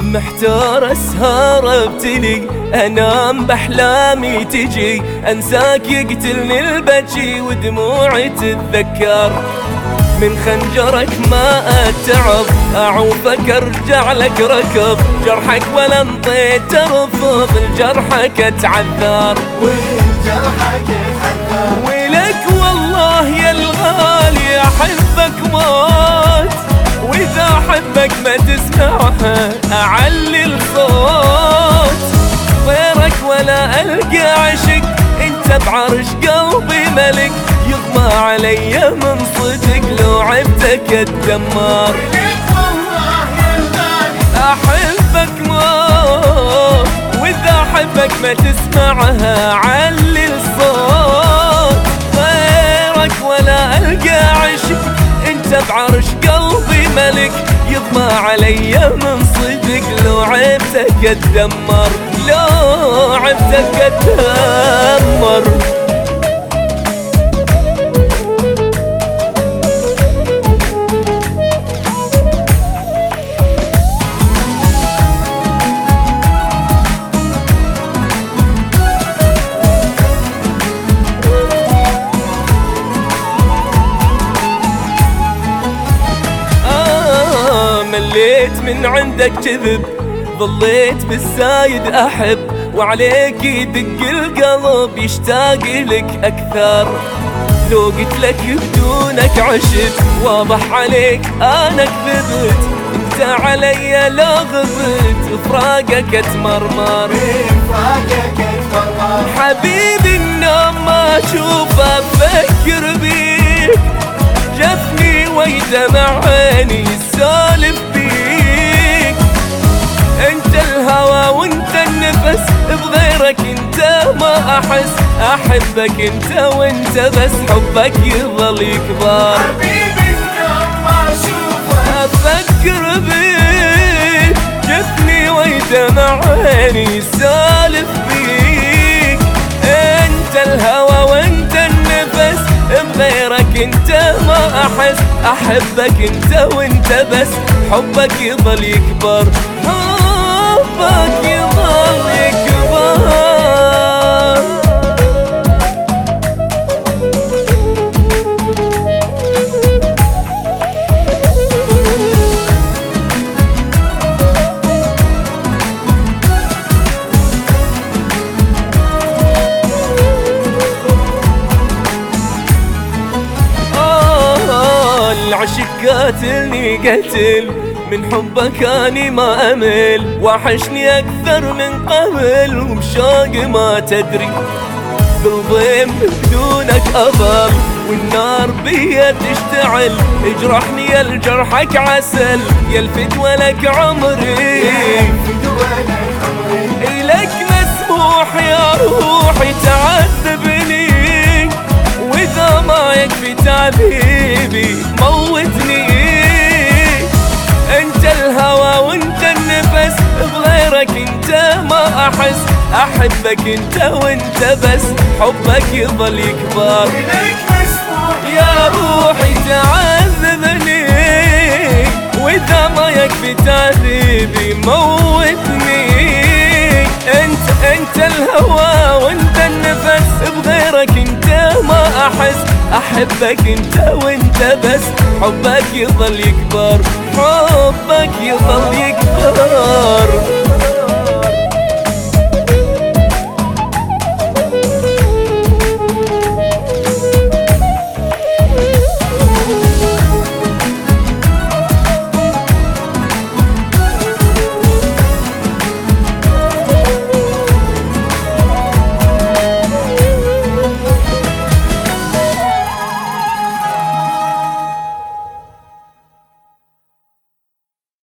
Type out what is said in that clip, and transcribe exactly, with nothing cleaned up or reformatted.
محتار اسهر ابتلي، انام باحلامي تجي، انساك يقتلني البكي ودموعي تتذكر. من خنجرك ما اتعب، اعوفك ارجع لك ركض، جرحك ولا انطيت ترفض، لجرحك اتعذر ولجرحك اتعذر. ولك والله يا الغالي احبك موت، واذا احبك ما تسمعها اعلي الصوت. غيرك ولا القى عشق، انت بعرش قلبي ملك، يغمى علي من صدق لو عبتك اتدمر. احبك موت، واذا احبك ما تسمعها علي الصوت. غيرك ولا القى عشق، انت بعرش قلبي ملك، يضمى علي من صدق لو عبتك اتدمر، لو عبتك اتدمر. مليت من عندك كذب، ظليت بالزايد احب، وعليك يدق القلب يشتاق لك اكثر. لو قلت لك بدونك عشت، واضح عليك انا كذبت، انت علي لا غبت، فراقك اتمرمر. حبيبي النوم ما اشوفه افكر بيك، جفني ويدمع عيني سالف بيك. انت الهوى وانت النفس، بغيرك انت ما احس، احبك انت وانت بس، حبك يظل يكبر. حبيبي اليوم ما اشوفه افكر بيك، جفني ويدمع عيني سالف بيك. انت الهوى وانت النفس، بغيرك انت ما احس، احبك انت وانت بس، حبك يظل يكبر، حبك يظل يكبر. العشق قاتلني قتل، من حبك اني ما امل، وحشني اكثر من قبل، وبشوق ما تدري. بالضيم بدونك اظل، والنار بيا تشتعل، اجرحني يا الجرحك عسل، يا الفدوى لك عمري، الك مسموح يا روحي تعذبني، واذا ما يكفي تعذيبي موتني. انت الهوى وانت النفس، بغيرك انت ما احس، احبك انت وانت بس، حبك يظل يكبر. يا روحي تعذبني، واذا ما يكفي تعذيبي موتني. انت انت الهوى وانت النفس، بغيرك انت ما احس، احبك انت وانت بس، حبك يظل يكبر، حبك يظل يكبر.